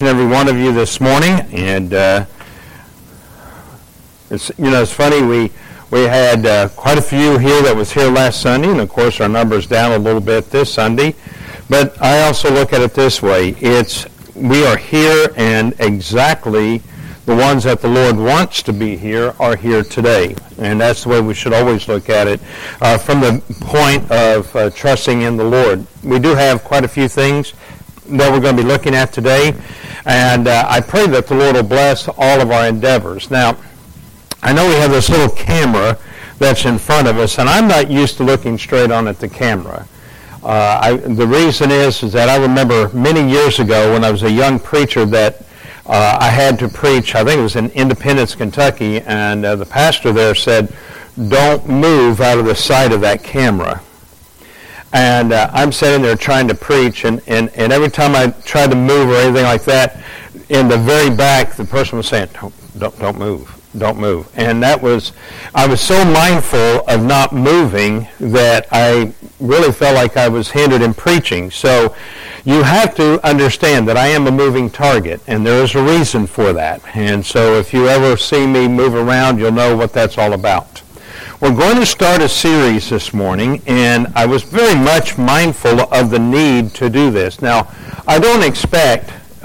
Every one of you this morning, and it's funny, we had quite a few here that was here last Sunday, and of course our number's down a little bit this Sunday, but I also look at it this way: we are here, and exactly the ones that the Lord wants to be here are here today, and that's the way we should always look at it from the point of trusting in the Lord. We do have quite a few things that we're going to be looking at today, and I pray that the Lord will bless all of our endeavors. Now, I know we have this little camera that's in front of us, and I'm not used to looking straight on at the camera. The reason is that I remember many years ago when I was a young preacher that I had to preach, I think it was in Independence, Kentucky, and the pastor there said, "Don't move out of the sight of that camera." And I'm sitting there trying to preach, and every time I tried to move or anything like that, in the very back, the person was saying, don't move, don't move. And I was so mindful of not moving that I really felt like I was hindered in preaching. So you have to understand that I am a moving target, and there is a reason for that. And so if you ever see me move around, you'll know what that's all about. We're going to start a series this morning, and I was very much mindful of the need to do this. Now, I don't expect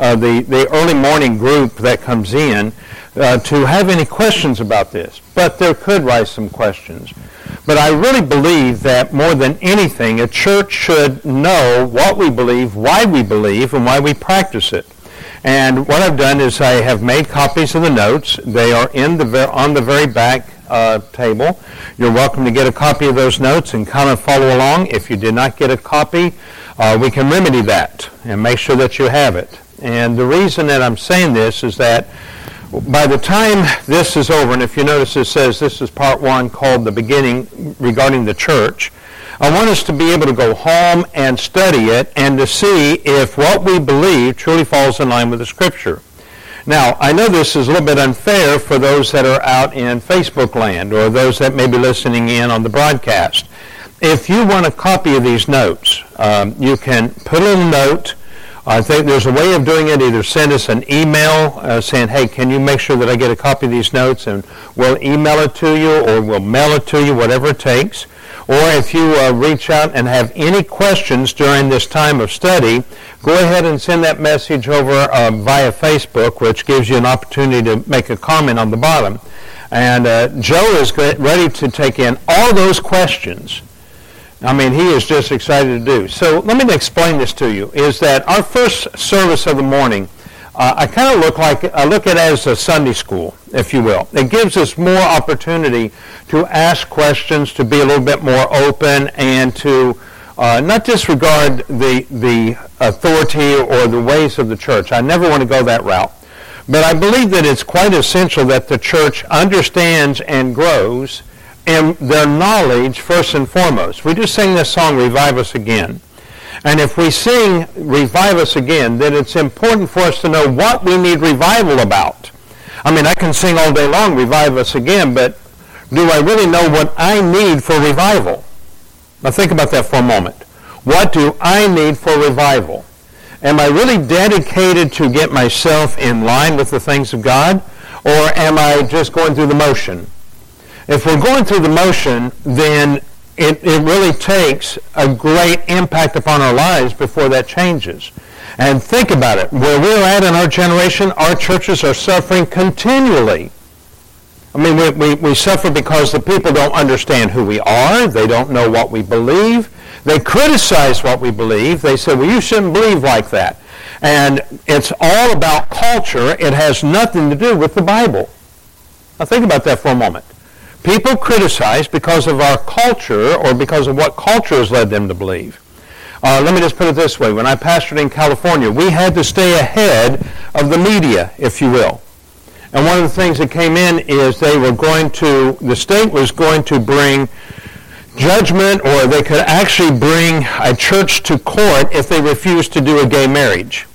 the early morning group that comes in to have any questions about this, but there could rise some questions. But I really believe that more than anything, a church should know what we believe, why we believe, and why we practice it. And what I've done is I have made copies of the notes. They are on the very back table. You're welcome to get a copy of those notes and kind of follow along. If you did not get a copy, we can remedy that and make sure that you have it. And the reason that I'm saying this is that by the time this is over, and if you notice it says this is part one called The Beginning regarding the church, I want us to be able to go home and study it and to see if what we believe truly falls in line with the Scripture. Now, I know this is a little bit unfair for those that are out in Facebook land or those that may be listening in on the broadcast. If you want a copy of these notes, you can put a little note. I think there's a way of doing it. Either send us an email saying, hey, can you make sure that I get a copy of these notes, and we'll email it to you or we'll mail it to you, whatever it takes. Or if you reach out and have any questions during this time of study, go ahead and send that message over via Facebook, which gives you an opportunity to make a comment on the bottom. And Joe is ready to take in all those questions. I mean, he is just excited to do. So let me explain this to you, is that our first service of the morning, I kind of look at it as a Sunday school, if you will. It gives us more opportunity to ask questions, to be a little bit more open, and to not disregard the authority or the ways of the church. I never want to go that route. But I believe that it's quite essential that the church understands and grows in their knowledge first and foremost. We just sang this song, Revive Us Again. And if we sing Revive Us Again, then it's important for us to know what we need revival about. I mean, I can sing all day long, Revive Us Again, but do I really know what I need for revival? Now think about that for a moment. What do I need for revival? Am I really dedicated to get myself in line with the things of God, or am I just going through the motion? If we're going through the motion, then it really takes a great impact upon our lives before that changes. And think about it. Where we're at in our generation, our churches are suffering continually. I mean, we suffer because the people don't understand who we are. They don't know what we believe. They criticize what we believe. They say, well, you shouldn't believe like that. And it's all about culture. It has nothing to do with the Bible. Now think about that for a moment. People criticize because of our culture or because of what culture has led them to believe. Let me just put it this way. When I pastored in California, we had to stay ahead of the media, if you will. And one of the things that came in is the state was going to bring judgment, or they could actually bring a church to court if they refused to do a gay marriage,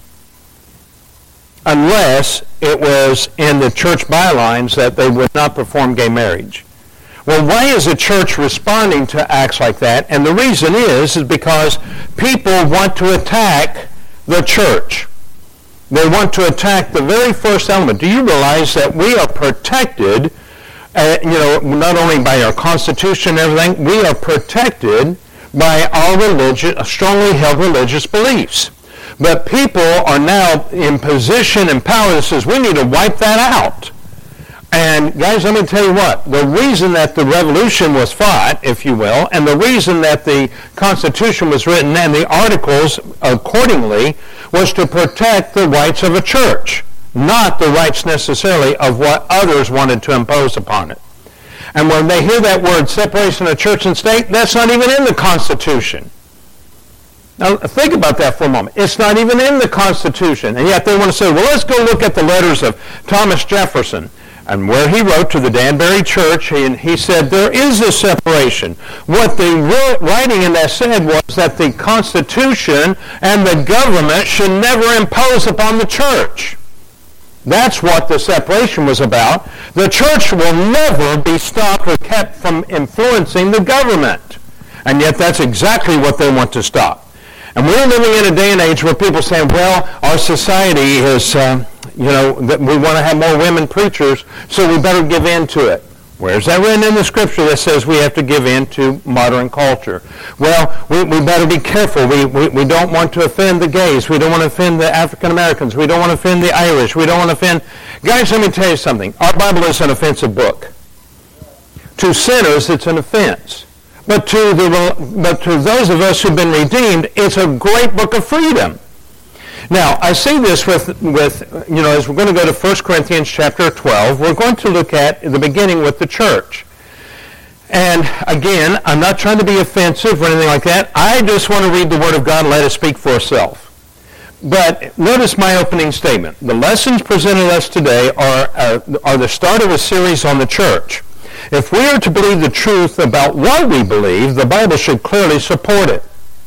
unless it was in the church bylines that they would not perform gay marriage. Well, why is the church responding to acts like that? And the reason is because people want to attack the church. They want to attack the very first element. Do you realize that we are protected, not only by our Constitution and everything, we are protected by our strongly held religious beliefs. But people are now in position and power that says we need to wipe that out. And guys, let me tell you what, the reason that the revolution was fought, if you will, and the reason that the Constitution was written and the articles accordingly was to protect the rights of a church, not the rights necessarily of what others wanted to impose upon it. And when they hear that word separation of church and state, that's not even in the Constitution. Now, think about that for a moment. It's not even in the Constitution. And yet they want to say, well, let's go look at the letters of Thomas Jefferson. And where he wrote to the Danbury Church, and he said, there is a separation. What the writing in that said was that the Constitution and the government should never impose upon the church. That's what the separation was about. The church will never be stopped or kept from influencing the government. And yet that's exactly what they want to stop. And we're living in a day and age where people are saying, well, our society is, we want to have more women preachers, so we better give in to it. Where's that written in the Scripture that says we have to give in to modern culture? Well, we better be careful. We don't want to offend the gays. We don't want to offend the African Americans. We don't want to offend the Irish. We don't want to offend... Guys, let me tell you something. Our Bible is an offensive book. To sinners, it's an offense. But to those of us who've been redeemed, it's a great book of freedom. Now, I say this with as we're going to go to 1 Corinthians chapter 12, we're going to look at the beginning with the church. And again, I'm not trying to be offensive or anything like that. I just want to read the Word of God and let it speak for itself. But notice my opening statement. The lessons presented us today are the start of a series on the church. If we are to believe the truth about what we believe, the Bible should clearly support it.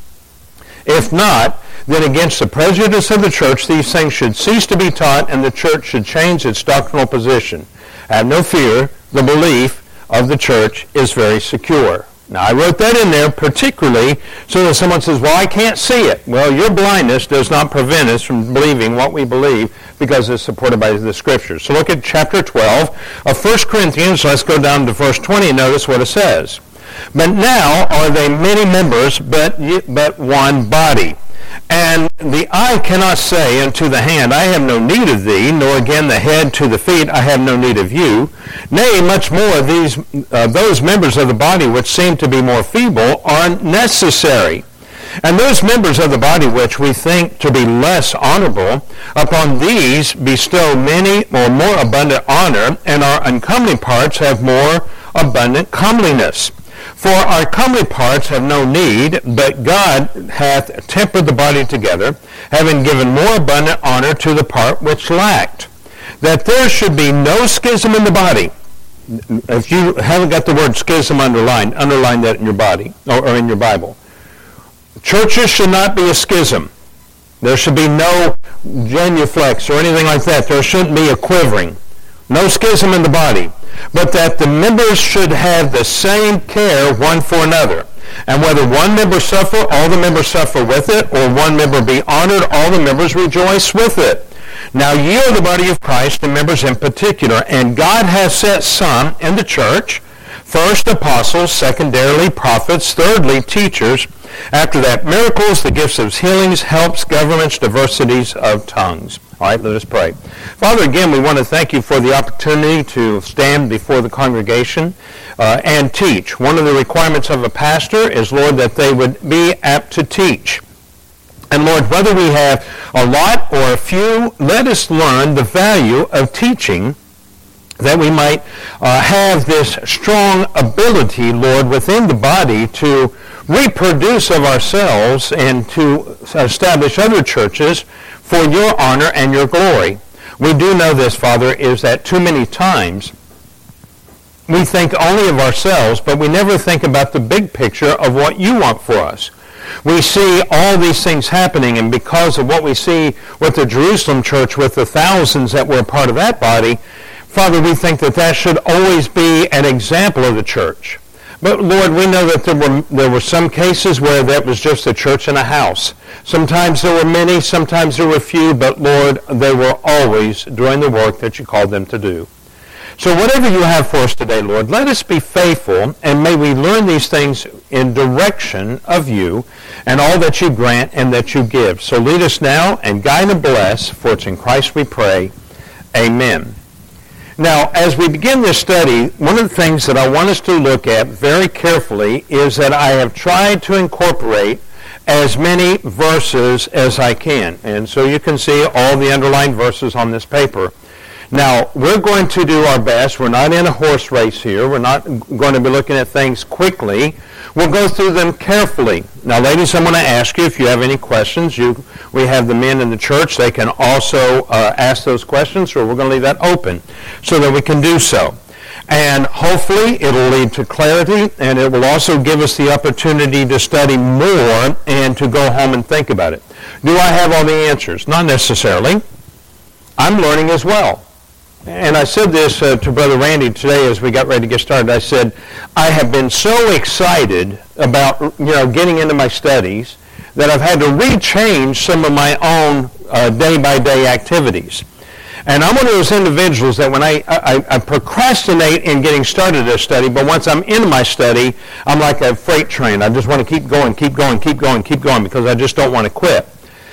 If not, then against the prejudice of the church, these things should cease to be taught and the church should change its doctrinal position. Have no fear, the belief of the church is very secure. Now, I wrote that in there particularly so that someone says, well, I can't see it. Well, your blindness does not prevent us from believing what we believe because it's supported by the Scriptures. So look at chapter 12 of 1 Corinthians. Let's go down to verse 20 and notice what it says. But now are they many members, but one body. And the eye cannot say unto the hand, I have no need of thee, nor again the head to the feet, I have no need of you. Nay, much more, those members of the body which seem to be more feeble are necessary. And those members of the body which we think to be less honorable, upon these bestow many or more abundant honor, and our uncomely parts have more abundant comeliness. For our comely parts have no need, but God hath tempered the body together, having given more abundant honor to the part which lacked, that there should be no schism in the body. If you haven't got the word schism underline that in your body, or in your Bible. Churches should not be a schism. There should be no genuflex or anything like that. There shouldn't be a quivering. No schism in the body, but that the members should have the same care one for another. And whether one member suffer, all the members suffer with it, or one member be honored, all the members rejoice with it. Now ye are the body of Christ, and members in particular, and God has set some in the church, first apostles, secondarily prophets, thirdly teachers, after that miracles, the gifts of healings, helps, governments, diversities of tongues. All right, let us pray. Father, again, we want to thank you for the opportunity to stand before the congregation and teach. One of the requirements of a pastor is, Lord, that they would be apt to teach. And Lord, whether we have a lot or a few, let us learn the value of teaching, that we might have this strong ability, Lord, within the body to reproduce of ourselves and to establish other churches for your honor and your glory. We do know this, Father, is that too many times we think only of ourselves, but we never think about the big picture of what you want for us. We see all these things happening, and because of what we see with the Jerusalem church, with the thousands that were a part of that body, Father, we think that that should always be an example of the church. But Lord, we know that there were some cases where that was just a church and a house. Sometimes there were many, sometimes there were few, but Lord, they were always doing the work that you called them to do. So whatever you have for us today, Lord, let us be faithful, and may we learn these things in direction of you and all that you grant and that you give. So lead us now and guide and bless, for it's in Christ we pray. Amen. Now, as we begin this study, one of the things that I want us to look at very carefully is that I have tried to incorporate as many verses as I can. And so you can see all the underlined verses on this paper. Now, we're going to do our best. We're not in a horse race here. We're not going to be looking at things quickly. We'll go through them carefully. Now, ladies, I'm going to ask you if you have any questions. We have the men in the church. They can also ask those questions, or we're going to leave that open so that we can do so. And hopefully it'll lead to clarity, and it will also give us the opportunity to study more and to go home and think about it. Do I have all the answers? Not necessarily. I'm learning as well. And I said this to Brother Randy today as we got ready to get started. I said, I have been so excited about getting into my studies that I've had to rechange some of my own day-by-day activities. And I'm one of those individuals that when I procrastinate in getting started a study, but once I'm in my study, I'm like a freight train. I just want to keep going because I just don't want to quit.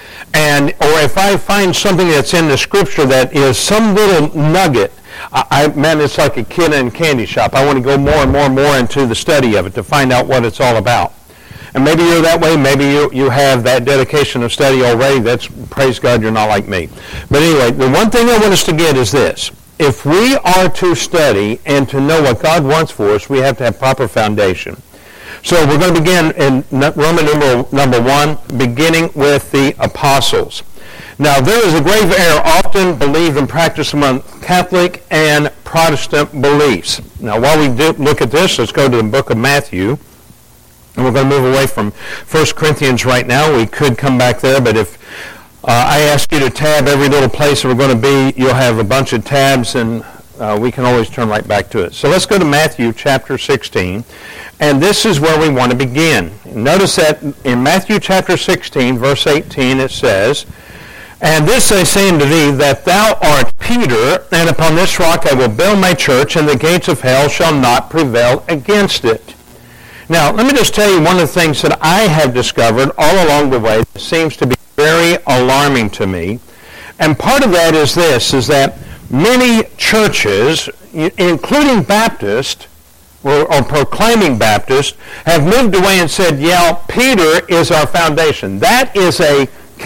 Or if I find something that's in the Scripture that is some little nugget, it's like a kid in a candy shop. I want to go more and more and more into the study of it to find out what it's all about. And maybe you're that way. Maybe you have that dedication of study already. That's, praise God, you're not like me. But anyway, the one thing I want us to get is this. If we are to study and to know what God wants for us, we have to have proper foundation. So we're going to begin in Roman number 1, beginning with the apostles. Now, there is a grave error often believed and practiced among Catholic and Protestant beliefs. Now, while we do look at this, let's go to the book of Matthew. And we're going to move away from 1 Corinthians right now. We could come back there, but if I ask you to tab every little place that we're going to be, you'll have a bunch of tabs, and we can always turn right back to it. So let's go to Matthew chapter 16, and this is where we want to begin. Notice that in Matthew chapter 16, verse 18, it says, "And this I say unto thee, that thou art Peter, and upon this rock I will build my church, and the gates of hell shall not prevail against it." Now, let me just tell you one of the things that I have discovered all along the way that seems to be very alarming to me. And part of that is this, is that many churches, including Baptist, or proclaiming Baptist, have moved away and said, yeah, Peter is our foundation. That is a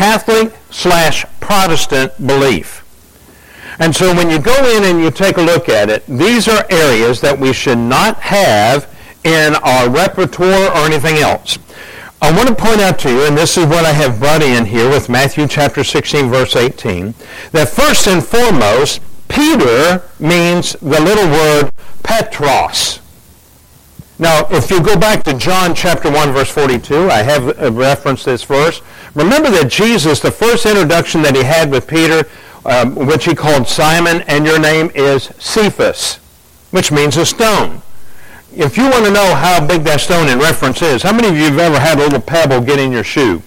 Catholic/Protestant belief. And so when you go in and you take a look at it, these are areas that we should not have in our repertoire or anything else. I want to point out to you, and this is what I have brought in here with Matthew chapter 16, verse 18, that first and foremost, Peter means the little word Petros. Now, if you go back to John chapter 1, verse 42, I have referenced this verse. Remember that Jesus, the first introduction that he had with Peter, which he called Simon, and your name is Cephas, which means a stone. If you want to know how big that stone in reference is, how many of you have ever had a little pebble get in your shoe?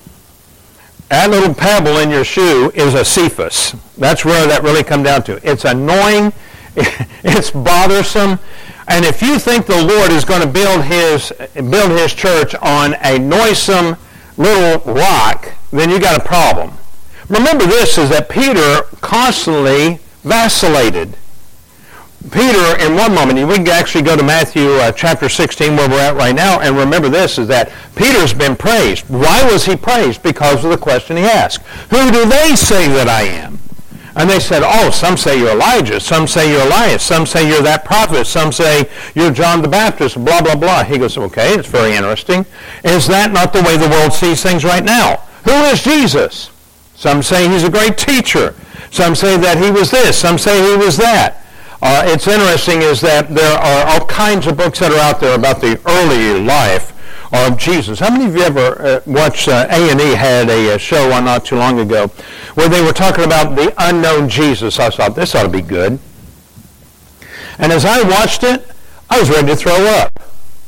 That little pebble in your shoe is a Cephas. That's where that really comes down to. It's annoying. It's bothersome. And if you think the Lord is going to build his church on a noisome little rock, then you got a problem. Remember this, is that Peter constantly vacillated. Peter, in one moment, we can actually go to Matthew chapter 16 where we're at right now, and remember this, is that Peter's been praised. Why was he praised? Because of the question he asked. Who do they say that I am? And they said, oh, some say you're Elijah, some say you're Elias, some say you're that prophet, some say you're John the Baptist, blah, blah, blah. He goes, okay, it's very interesting. Is that not the way the world sees things right now? Who is Jesus? Some say he's a great teacher. Some say that he was this. Some say he was that. It's interesting is that there are all kinds of books that are out there about the early life of Jesus. How many of you ever watched A&E had a show on not too long ago where they were talking about the unknown Jesus? I thought, this ought to be good. And as I watched it, I was ready to throw up.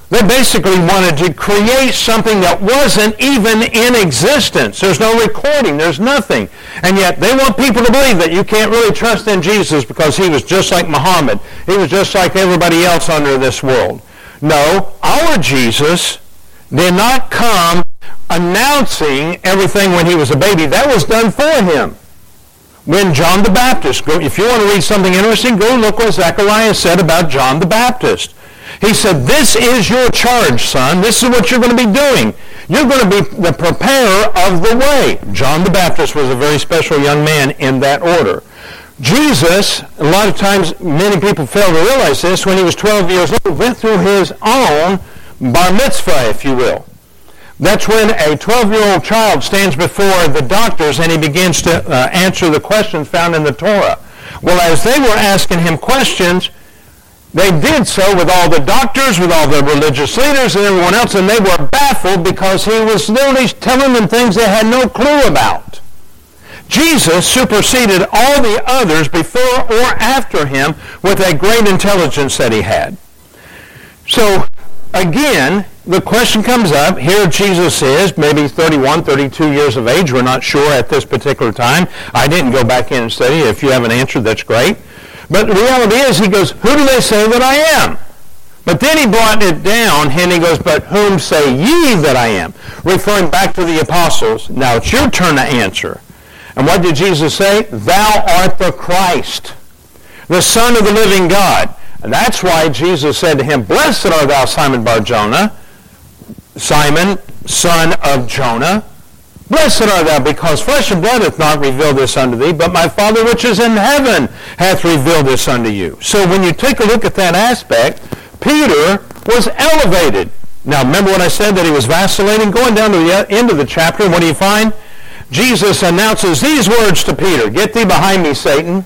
They basically wanted to create something that wasn't even in existence. There's no recording. There's nothing. And yet they want people to believe that you can't really trust in Jesus because he was just like Muhammad. He was just like everybody else under this world. No, our Jesus did not come announcing everything when he was a baby. That was done for him. When John the Baptist, if you want to read something interesting, go look what Zechariah said about John the Baptist. He said, this is your charge, son. This is what you're going to be doing. You're going to be the preparer of the way. John the Baptist was a very special young man in that order. Jesus, a lot of times many people fail to realize this, when he was 12 years old, went through his own bar mitzvah, if you will. That's when a 12-year-old child stands before the doctors and he begins to answer the questions found in the Torah. Well, as they were asking him questions, they did so with all the doctors, with all the religious leaders and everyone else, and they were baffled because he was literally telling them things they had no clue about. Jesus superseded all the others before or after him with a great intelligence that he had. So, again, the question comes up. Here Jesus is, maybe 31, 32 years of age. We're not sure at this particular time. I didn't go back in and study. If you haven't answered, that's great. But the reality is, he goes, who do they say that I am? But then he brought it down, and he goes, but whom say ye that I am? Referring back to the apostles. Now it's your turn to answer. And what did Jesus say? Thou art the Christ, the Son of the living God. And that's why Jesus said to him, blessed art thou, Simon Bar-Jonah, Simon, son of Jonah. Blessed art thou, because flesh and blood hath not revealed this unto thee, but my Father which is in heaven hath revealed this unto you. So when you take a look at that aspect, Peter was elevated. Now remember what I said, that he was vacillating? Going down to the end of the chapter, what do you find? Jesus announces these words to Peter, get thee behind me, Satan.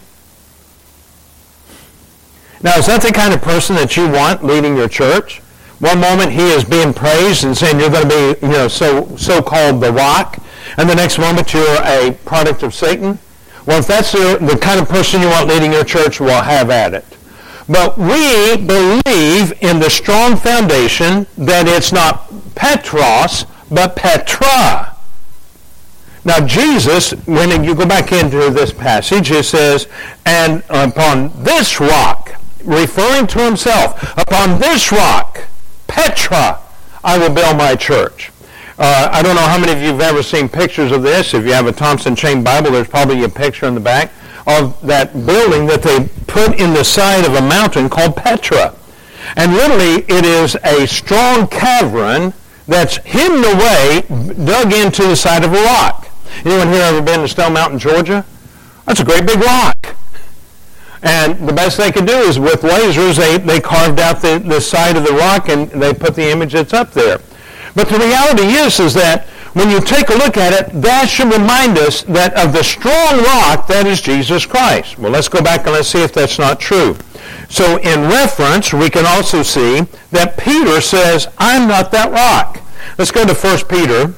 Now, is that the kind of person that you want leading your church? One moment he is being praised and saying you're going to be, so-called the rock, and the next moment you're a product of Satan. Well, if that's the kind of person you want leading your church, well, have at it. But we believe in the strong foundation that it's not Petros, but Petra. Now, Jesus, when you go back into this passage, it says, and upon this rock, referring to himself, upon this rock, Petra, I will build my church. I don't know how many of you have ever seen pictures of this. If you have a Thompson Chain Bible, there's probably a picture in the back of that building that they put in the side of a mountain called Petra. And literally, it is a strong cavern that's hidden away, dug into the side of a rock. Anyone here ever been to Stone Mountain, Georgia? That's a great big rock. And the best they could do is with lasers, they carved out the side of the rock and they put the image that's up there. But the reality is that when you take a look at it, that should remind us that of the strong rock that is Jesus Christ. Well, let's go back and let's see if that's not true. So in reference, we can also see that Peter says, I'm not that rock. Let's go to 1 Peter.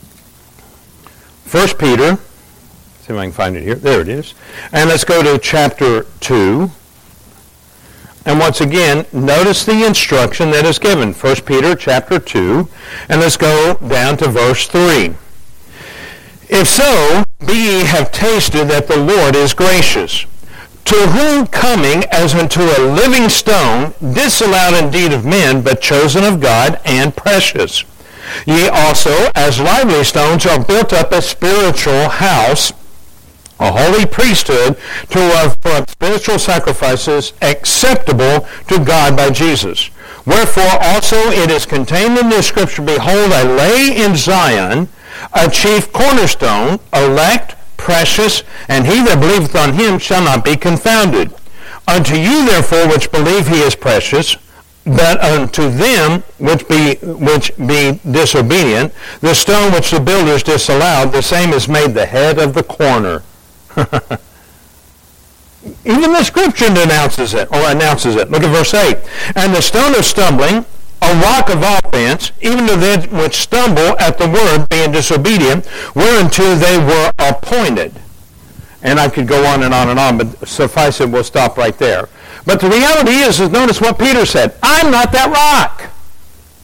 1 Peter. See if I can find it here. There it is. And let's go to chapter 2. And once again, notice the instruction that is given. 1 Peter chapter 2. And let's go down to verse 3. If so, be ye have tasted that the Lord is gracious, to whom coming as unto a living stone, disallowed indeed of men, but chosen of God, and precious. Ye also, as lively stones, are built up a spiritual house, a holy priesthood, to offer spiritual sacrifices acceptable to God by Jesus. Wherefore also it is contained in the Scripture, behold, I lay in Zion a chief cornerstone, elect, precious, and he that believeth on him shall not be confounded. Unto you therefore which believe he is precious, but unto them which be disobedient, the stone which the builders disallowed, the same is made the head of the corner. Even the Scripture announces it. Look at verse 8. And the stone of stumbling, a rock of offense, even to them which stumble at the word, being disobedient, whereunto they were appointed. And I could go on and on and on, but suffice it, we'll stop right there. But the reality is notice what Peter said. I'm not that rock.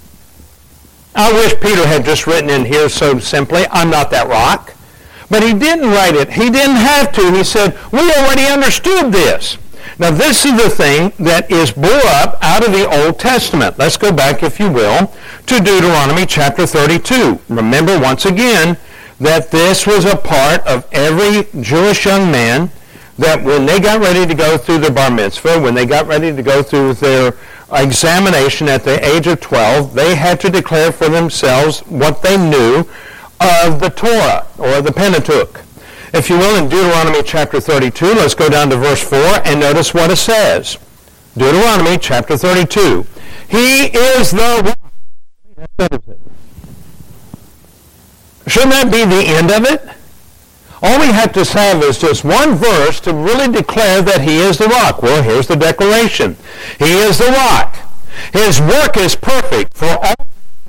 I wish Peter had just written in here so simply, I'm not that rock. But he didn't write it. He didn't have to. He said, we already understood this. Now this is the thing that is bore up out of the Old Testament. Let's go back, if you will, to Deuteronomy chapter 32. Remember once again that this was a part of every Jewish young man, that when they got ready to go through their bar mitzvah, when they got ready to go through their examination at the age of 12, they had to declare for themselves what they knew of the Torah, or the Pentateuch. If you will, in Deuteronomy chapter 32, let's go down to verse 4 and notice what it says. Deuteronomy chapter 32. He is the rock. Shouldn't that be the end of it? All we have to have is just one verse to really declare that he is the rock. Well, here's the declaration. He is the rock. His work is perfect for all.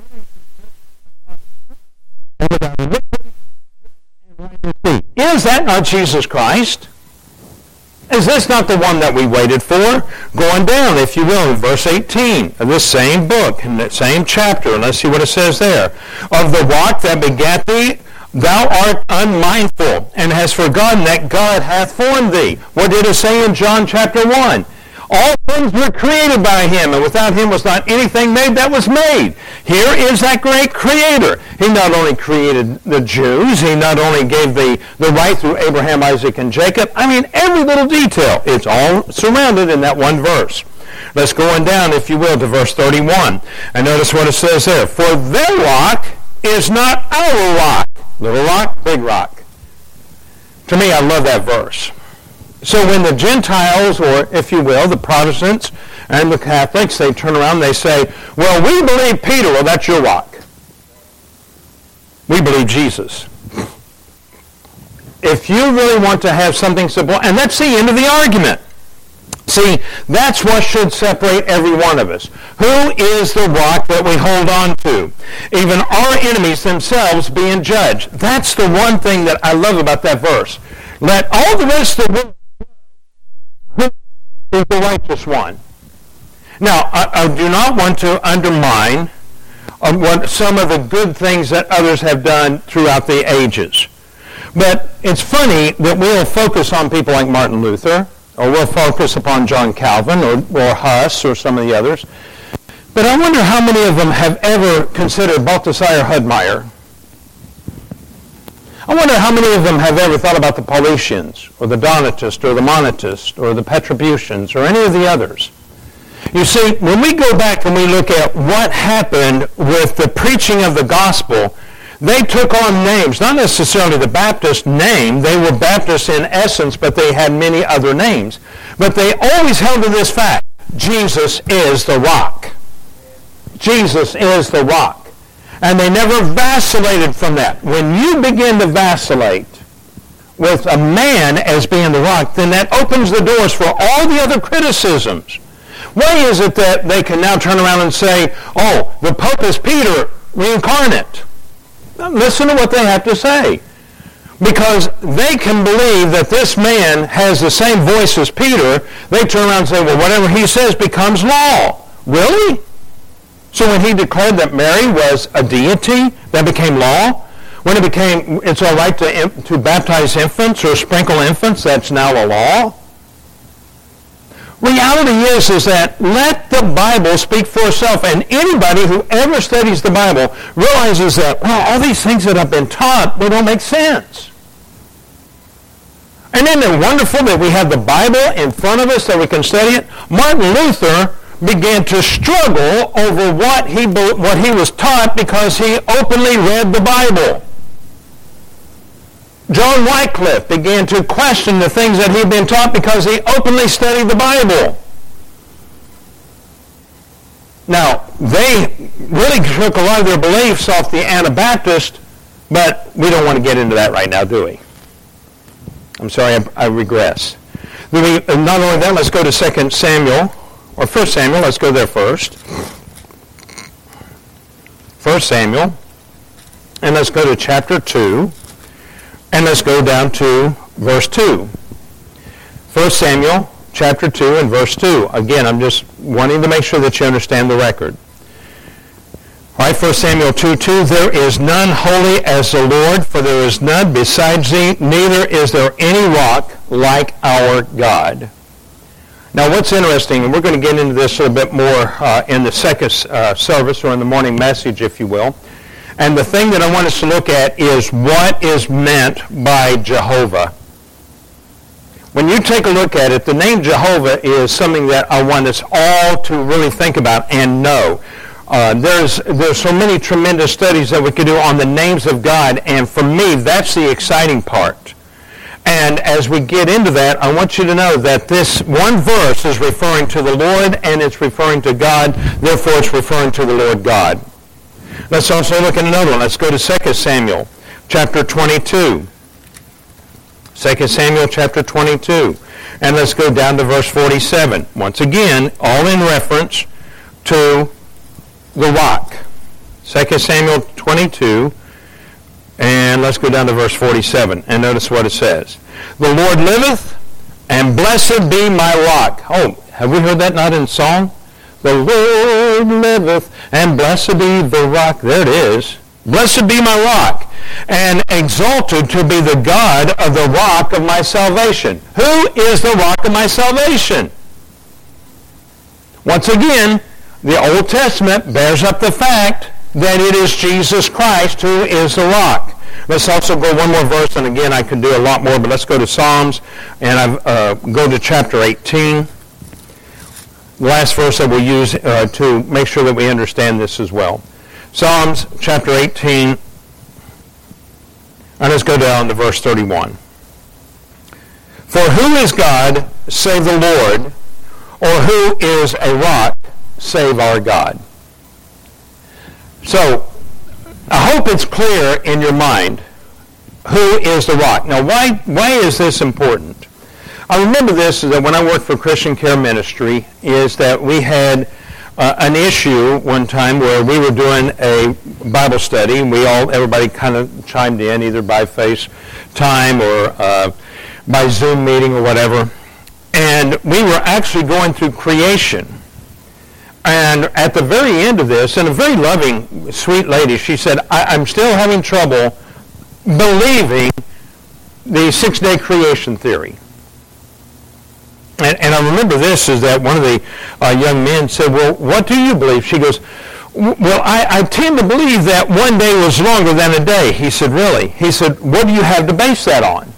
Is that not Jesus Christ? Is this not the one that we waited for? Going down, if you will, in verse 18 of this same book, in that same chapter, and let's see what it says there. Of the rock that begat thee, thou art unmindful, and hast forgotten that God hath formed thee. What did it say in John chapter 1? All things were created by him, and without him was not anything made that was made. Here is that great creator. He not only created the Jews, he not only gave the right through Abraham, Isaac, and Jacob. I mean, every little detail. It's all surrounded in that one verse. Let's go on down, if you will, to verse 31. And notice what it says there. For their rock is not our rock. Little rock, big rock. To me, I love that verse. So when the Gentiles, or if you will, the Protestants and the Catholics, they turn around and they say, well, we believe Peter. Well, that's your rock. We believe Jesus. If you really want to have something simple, and that's the end of the argument. See, that's what should separate every one of us. Who is the rock that we hold on to? Even our enemies themselves being judged. That's the one thing that I love about that verse. Let all the rest of the world is the righteous one. Now, I do not want to undermine some of the good things that others have done throughout the ages. But it's funny that we'll focus on people like Martin Luther, or we'll focus upon John Calvin, or Huss, or some of the others. But I wonder how many of them have ever considered Balthasar Hudmeyer. I wonder how many of them have ever thought about the Paulicians, or the Donatists, or the Monatists, or the Petrobutians, or any of the others. You see, when we go back and we look at what happened with the preaching of the gospel, they took on names, not necessarily the Baptist name. They were Baptists in essence, but they had many other names. But they always held to this fact: Jesus is the rock. Jesus is the rock. And they never vacillated from that. When you begin to vacillate with a man as being the rock, then that opens the doors for all the other criticisms. Why is it that they can now turn around and say, oh, the Pope is Peter reincarnate? Now, listen to what they have to say. Because they can believe that this man has the same voice as Peter, they turn around and say, well, whatever he says becomes law. Really? So when he declared that Mary was a deity, that became law. When it's all right to baptize infants or sprinkle infants, that's now a law. Reality is that let the Bible speak for itself, and anybody who ever studies the Bible realizes that, well, all these things that have been taught, they don't make sense. And isn't it wonderful that we have the Bible in front of us that we can study it? Martin Luther began to struggle over what he was taught because he openly read the Bible. John Wycliffe began to question the things that he'd been taught because he openly studied the Bible. Now, they really took a lot of their beliefs off the Anabaptist, but we don't want to get into that right now, do we? I'm sorry, I regress. Not only that, let's go to 2 Samuel. Or 1 Samuel, let's go there first. 1 Samuel, and let's go to chapter 2, and let's go down to verse 2. 1 Samuel, chapter 2, and verse 2. Again, I'm just wanting to make sure that you understand the record. All right, 1 Samuel 2:2, there is none holy as the Lord, for there is none besides thee, neither is there any rock like our God. Now what's interesting, and we're going to get into this a little bit more in the second service, or in the morning message, if you will. And the thing that I want us to look at is what is meant by Jehovah. When you take a look at it, the name Jehovah is something that I want us all to really think about and know. There's so many tremendous studies that we could do on the names of God, and for me, that's the exciting part. And as we get into that, I want you to know that this one verse is referring to the Lord, and it's referring to God, therefore it's referring to the Lord God. Let's also look at another one. Let's go to 2 Samuel chapter 22. 2 Samuel chapter 22. And let's go down to verse 47. Once again, all in reference to the rock. 2 Samuel 22, and let's go down to verse 47, and notice what it says. The Lord liveth, and blessed be my rock. Oh, have we heard that not in song? The Lord liveth, and blessed be the rock. There it is. Blessed be my rock, and exalted to be the God of the rock of my salvation. Who is the rock of my salvation? Once again, the Old Testament bears up the fact that it is Jesus Christ who is the rock. Let's also go one more verse, and again, I could do a lot more, but let's go to Psalms, and go to chapter 18. The last verse that we'll use to make sure that we understand this as well. Psalms chapter 18, and let's go down to verse 31. For who is God save the Lord, or who is a rock save our God? So, I hope it's clear in your mind who is the rock. Now, why is this important? I remember this that when I worked for Christian Care Ministry, is that we had an issue one time where we were doing a Bible study, and everybody kind of chimed in either by FaceTime or by Zoom meeting or whatever, and we were actually going through creation. And at the very end of this, and a very loving, sweet lady, she said, I'm still having trouble believing the six-day creation theory. And I remember this, is that one of the young men said, well, what do you believe? She goes, well, I tend to believe that one day was longer than a day. He said, really? He said, what do you have to base that on?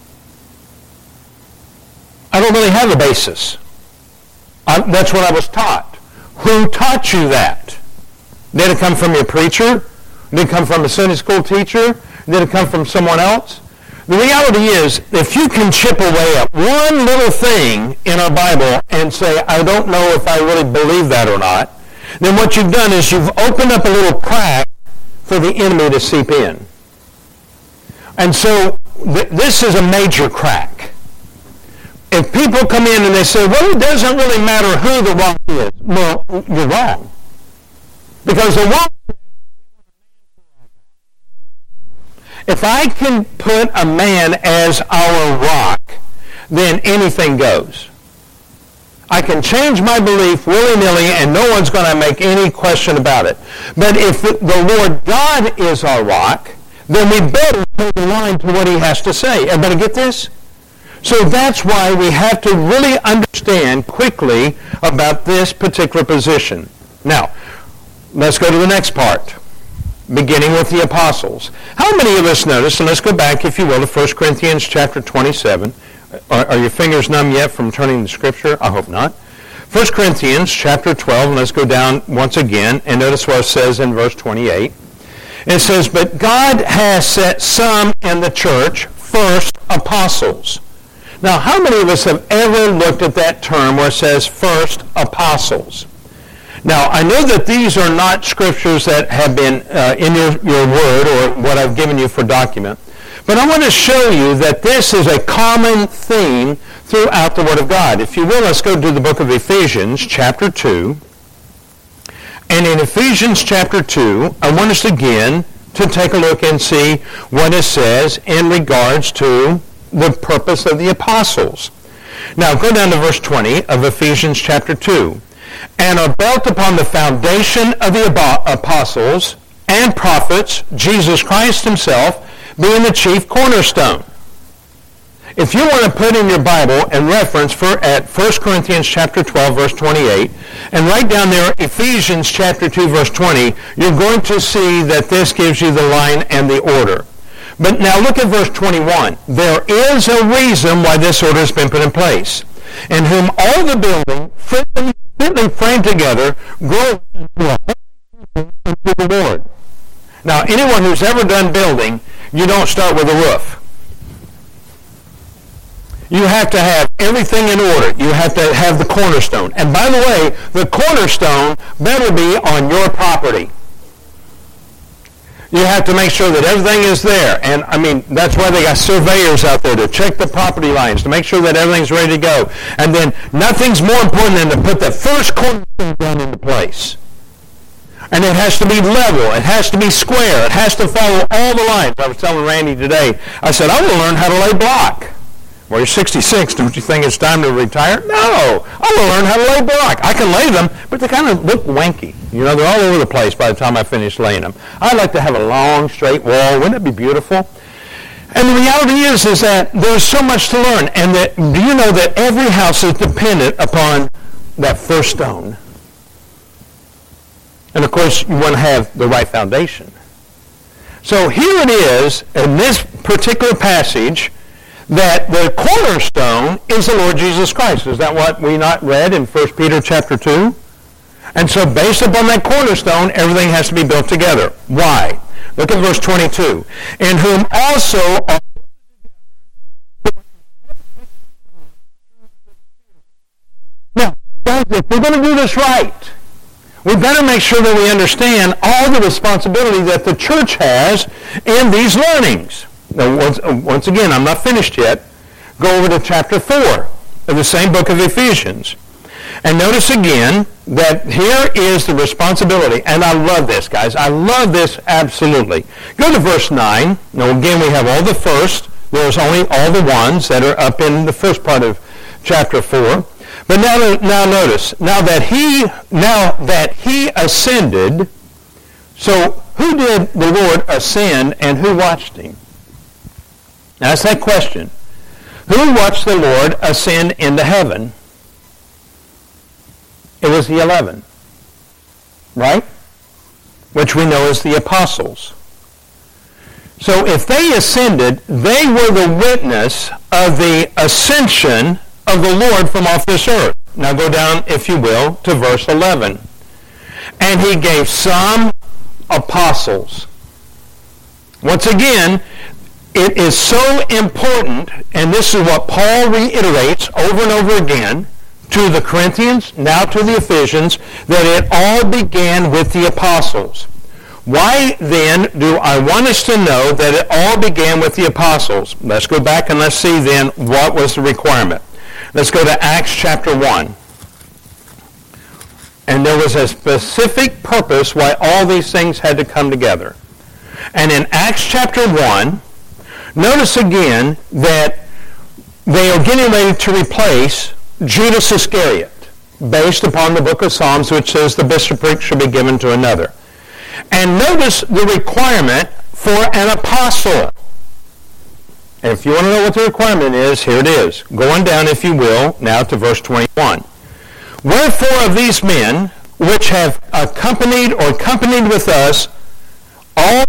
I don't really have a basis. That's what I was taught. Who taught you that? Did it come from your preacher? Did it come from a Sunday school teacher? Did it come from someone else? The reality is, if you can chip away at one little thing in our Bible and say, I don't know if I really believe that or not, then what you've done is you've opened up a little crack for the enemy to seep in. And so this is a major crack. If people come in and they say, well, it doesn't really matter who the rock is. Well, you're wrong. Because the rock, if I can put a man as our rock, then anything goes. I can change my belief willy-nilly and no one's going to make any question about it. But if the Lord God is our rock, then we better take the line to what he has to say. Everybody get this? So that's why we have to really understand quickly about this particular position. Now, let's go to the next part, beginning with the apostles. How many of us notice, and let's go back, if you will, to 1 Corinthians chapter 27. Are your fingers numb yet from turning to Scripture? I hope not. 1 Corinthians chapter 12, and let's go down once again, and notice what it says in verse 28. It says, but God has set some in the church, first apostles. Now, how many of us have ever looked at that term where it says first apostles? Now, I know that these are not scriptures that have been in your word or what I've given you for document, but I want to show you that this is a common theme throughout the Word of God. If you will, let's go to the book of Ephesians, chapter 2. And in Ephesians chapter 2, I want us again to take a look and see what it says in regards to the purpose of the apostles. Now, go down to verse 20 of Ephesians chapter 2. and are built upon the foundation of the apostles and prophets, Jesus Christ himself being the chief cornerstone. If you want to put in your Bible and reference at 1 Corinthians chapter 12, verse 28, and write down there Ephesians chapter 2, verse 20, you're going to see that this gives you the line and the order. But now look at verse 21. There is a reason why this order has been put in place, in whom all the building fitly framed together grows into the Lord. Now, anyone who's ever done building, you don't start with a roof. You have to have everything in order. You have to have the cornerstone. And by the way, the cornerstone better be on your property. You have to make sure that everything is there. And, that's why they got surveyors out there to check the property lines, to make sure that everything's ready to go. And then nothing's more important than to put the first cornerstone down into place. And it has to be level. It has to be square. It has to follow all the lines. I was telling Randy today, I said, I want to learn how to lay block. Well, you're 66. Don't you think it's time to retire? No. I want to learn how to lay block. I can lay them, but they kind of look wanky. They're all over the place by the time I finish laying them. I'd like to have a long, straight wall. Wouldn't it be beautiful? And the reality is that there's so much to learn. And do you know that every house is dependent upon that first stone? And, of course, you want to have the right foundation. So here it is, in this particular passage, that the cornerstone is the Lord Jesus Christ. Is that what we not read in 1 Peter chapter 2? And so based upon that cornerstone, everything has to be built together. Why? Look at verse 22. In whom also are... Now, guys, if we're going to do this right, we better make sure that we understand all the responsibility that the church has in these learnings. Now, once again, I'm not finished yet. Go over to chapter 4 of the same book of Ephesians. And notice again that here is the responsibility. And I love this, guys. I love this absolutely. Go to verse 9. Now, again, we have all the first. There's only all the ones that are up in the first part of chapter 4. But now notice, now that he ascended, so who did the Lord ascend and who watched him? Now, that's that question. Who watched the Lord ascend into heaven? It was the 11, right? Which we know as the apostles. So if they ascended, they were the witness of the ascension of the Lord from off this earth. Now go down, if you will, to verse 11. And he gave some apostles. Once again, it is so important, and this is what Paul reiterates over and over again to the Corinthians, now to the Ephesians, that it all began with the apostles. Why then do I want us to know that it all began with the apostles? Let's go back and let's see then what was the requirement. Let's go to Acts chapter 1. And there was a specific purpose why all these things had to come together. And in Acts chapter 1, notice again that they are getting ready to replace Judas Iscariot based upon the book of Psalms, which says the bishopric should be given to another. And notice the requirement for an apostle. And if you want to know what the requirement is, here it is. Going down, if you will, now to verse 21. Wherefore of these men, which have accompanied with us, all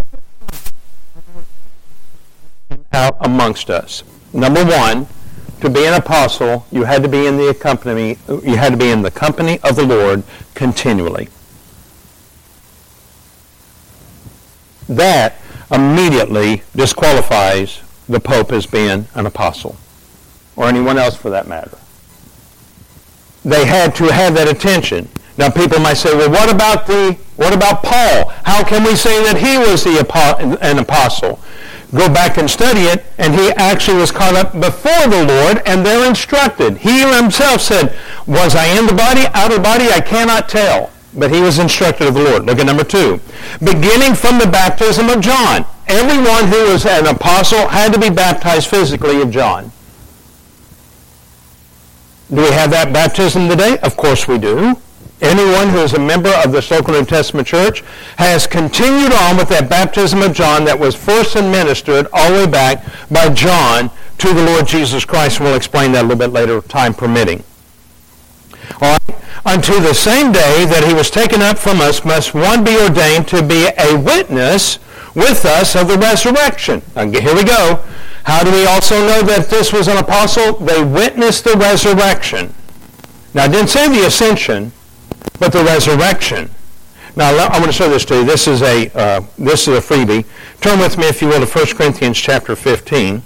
out amongst us. Number one, to be an apostle, you had to be in the company of the Lord continually. That immediately disqualifies the Pope as being an apostle, or anyone else for that matter. They had to have that attention. Now people might say, well, what about Paul? How can we say that he was an apostle? Go back and study it, and he actually was caught up before the Lord, and they're instructed. He himself said, was I in the body, out of the body? I cannot tell. But he was instructed of the Lord. Look at number 2. Beginning from the baptism of John. Everyone who was an apostle had to be baptized physically of John. Do we have that baptism today? Of course we do. Anyone who is a member of this local New Testament church has continued on with that baptism of John that was first administered all the way back by John to the Lord Jesus Christ. We'll explain that a little bit later, time permitting. All right. Unto the same day that he was taken up from us must one be ordained to be a witness with us of the resurrection. Now, here we go. How do we also know that this was an apostle? They witnessed the resurrection. Now, I didn't say the ascension, but the resurrection. Now, I'm going to show this to you. This is a freebie. Turn with me, if you will, to 1 Corinthians chapter 15.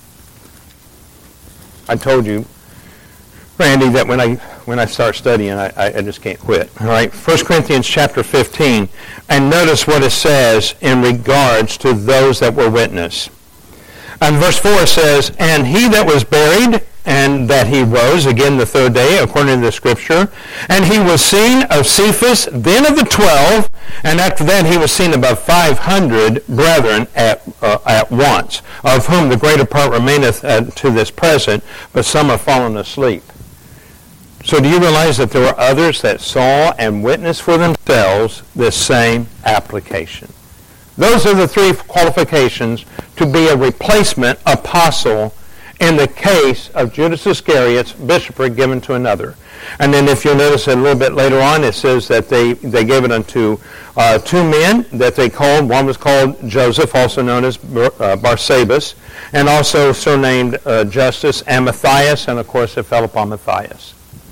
I told you, Randy, that when I start studying, I just can't quit. All right, 1 Corinthians chapter 15, and notice what it says in regards to those that were witness. And verse 4 says, "And he that was buried, and that he rose again the third day, according to the Scripture. And he was seen of Cephas, then of the 12, and after that he was seen above 500 brethren at once, of whom the greater part remaineth to this present, but some have fallen asleep." So do you realize that there were others that saw and witnessed for themselves this same application? Those are the three qualifications to be a replacement apostle in the case of Judas Iscariot's bishopric given to another. And then if you'll notice a little bit later on, it says that they gave it unto two men that they called. One was called Joseph, also known as Barsabas, and also surnamed Justus, and Matthias, and of course it fell upon Matthias.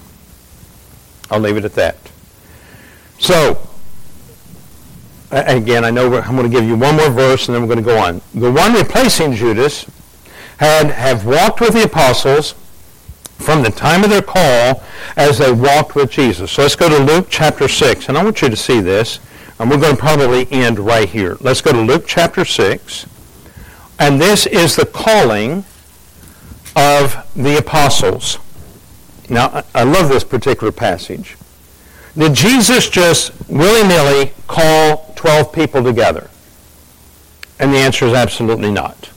I'll leave it at that. So, again, I know I'm going to give you one more verse and then we're going to go on. The one replacing Judas have walked with the apostles from the time of their call as they walked with Jesus. So let's go to Luke chapter 6, and I want you to see this, and we're going to probably end right here. Let's go to Luke chapter 6, and this is the calling of the apostles. Now, I love this particular passage. Did Jesus just willy-nilly call 12 people together? And the answer is absolutely not.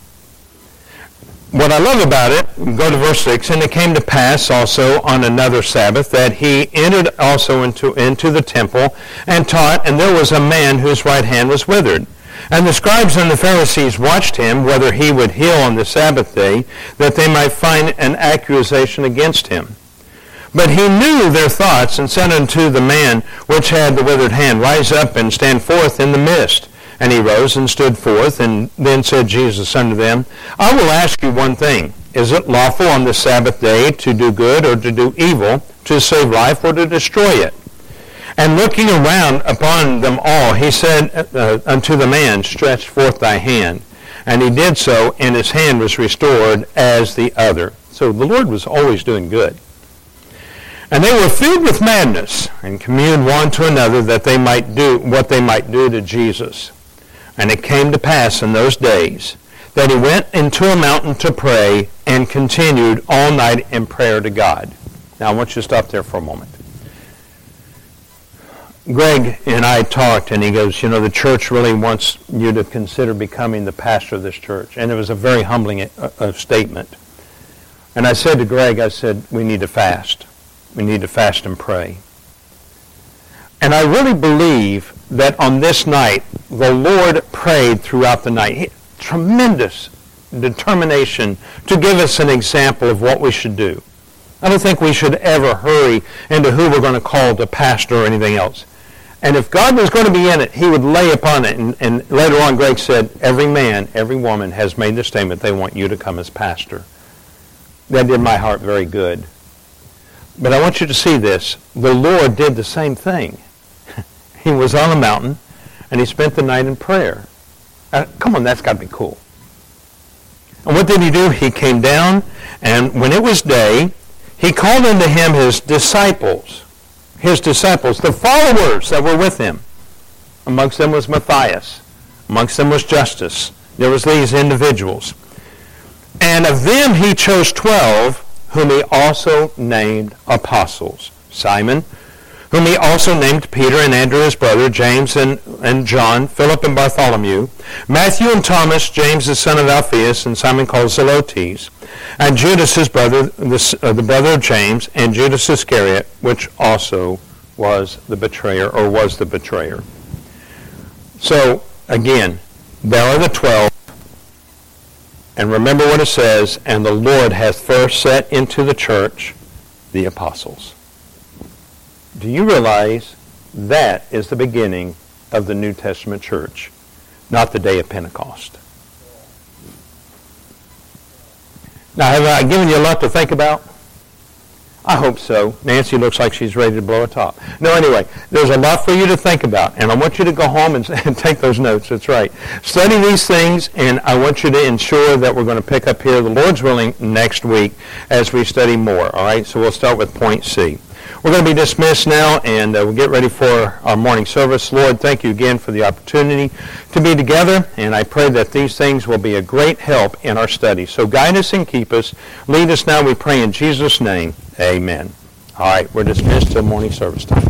What I love about it, go to verse 6, "And it came to pass also on another Sabbath that he entered also into the temple and taught, and there was a man whose right hand was withered. And the scribes and the Pharisees watched him, whether he would heal on the Sabbath day, that they might find an accusation against him. But he knew their thoughts, and said unto the man which had the withered hand, Rise up and stand forth in the midst. And he rose and stood forth, and then said Jesus unto them, I will ask you one thing. Is it lawful on the Sabbath day to do good or to do evil, to save life or to destroy it? And looking around upon them all, he said unto the man, Stretch forth thy hand. And he did so, and his hand was restored as the other. So the Lord was always doing good. And they were filled with madness, and communed one to another that they might do what they might do to Jesus. And it came to pass in those days that he went into a mountain to pray, and continued all night in prayer to God. Now I want you to stop there for a moment. Greg and I talked, and he goes, the church really wants you to consider becoming the pastor of this church. And it was a very humbling statement. And I said to Greg, we need to fast. We need to fast and pray. And I really believe that on this night, the Lord prayed throughout the night. Tremendous determination to give us an example of what we should do. I don't think we should ever hurry into who we're going to call to pastor or anything else. And if God was going to be in it, he would lay upon it. And later on, Greg said, every man, every woman has made the statement they want you to come as pastor. That did my heart very good. But I want you to see this. The Lord did the same thing. He was on a mountain, and he spent the night in prayer. Come on, that's got to be cool. And what did he do? He came down, and when it was day, he called unto him his disciples, the followers that were with him. Amongst them was Matthias. Amongst them was Justus. There was these individuals. And of them he chose 12, whom he also named apostles. Simon, whom he also named Peter, and Andrew his brother, James and John, Philip and Bartholomew, Matthew and Thomas, James the son of Alphaeus, and Simon called Zelotes, and Judas his brother, the brother of James, and Judas Iscariot, which also was the betrayer. So, again, there are the 12. And remember what it says, and the Lord hath first set into the church the apostles. Do you realize that is the beginning of the New Testament church, not the day of Pentecost? Now, have I given you a lot to think about? I hope so. Nancy looks like she's ready to blow a top. No, anyway, there's a lot for you to think about, and I want you to go home and take those notes. That's right. Study these things, and I want you to ensure that we're going to pick up here, the Lord's willing, next week as we study more. All right, so we'll start with point C. We're going to be dismissed now, and we'll get ready for our morning service. Lord, thank you again for the opportunity to be together, and I pray that these things will be a great help in our study. So guide us and keep us. Lead us now, we pray in Jesus' name. Amen. All right, we're dismissed till morning service time.